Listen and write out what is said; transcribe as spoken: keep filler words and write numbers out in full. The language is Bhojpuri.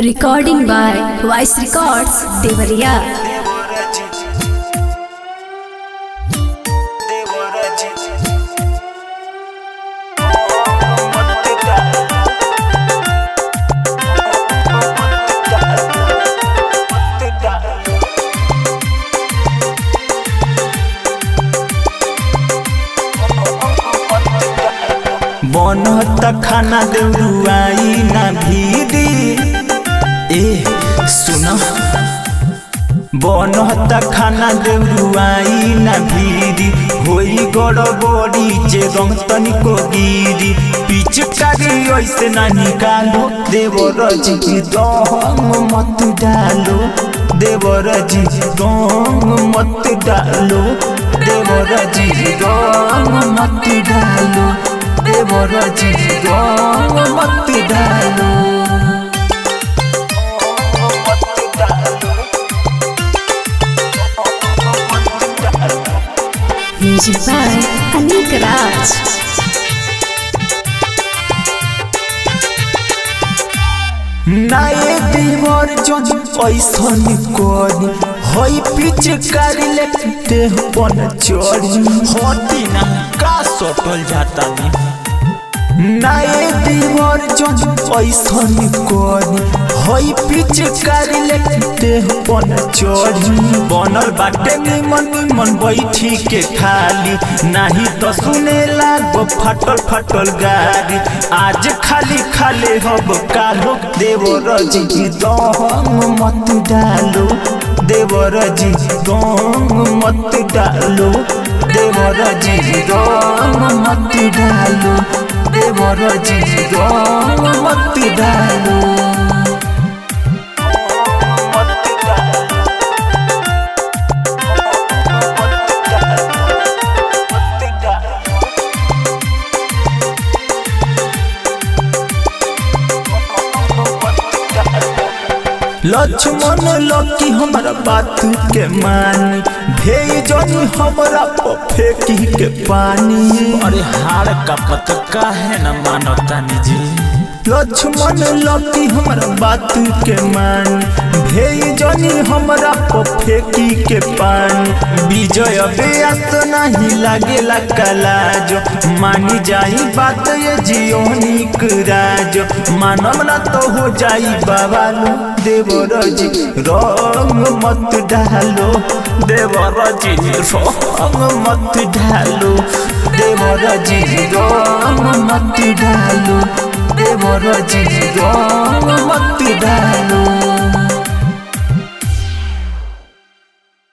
Recording by Voice Records, Devariya. बनता खाना देउरुआई ना भीदी ए सुन बनता खाना देउरुआई ना भीदी होई गड़बड़ी जे रंग तनिको गिरी पिचकारी ऐसे ना निकालो देवर जी रंग मत डालो देवर जी रंग मत डालो देवर जी रंग मत डालो देवर जी रंग मत डालो। Music by Anik Raj. नाये देवर जज ऐसन करी हई पिचकारी लेते पन चढ़ी हटी ना का सटल जाता नी नाये देवर जज ऐसन करी हई पिचकारी लेते पन चढ़ी बनल बाटे निमन निमन बैठी के खाली नाही तो सुने लागो फटल फटल गाड़ी आज खाली खाले हब कालो देवर जी रंग मत डालो देवर जी रंग मत डालो देवर जी रंग मत डालो देवर जी रंग मत डालो। लक्ष्मण लकी हमारा बात के मानी भेजनी हमारा फेंकी के पानी अरे हार का पता है न मानवता निजी लक्ष्मण लकी हमारा बात के मानी भेजनी हमारा फेंकी के पानी विजय बेअस नहीं लागेला कलाज मानी जाई बात ये जियोनिक राज मानव ना तो हो जाई बाबालो देवर जी रंग मत डालो देवर जी रंग मत डालो देवर जी रंग मत डालो देवर जी रंग मत डालो।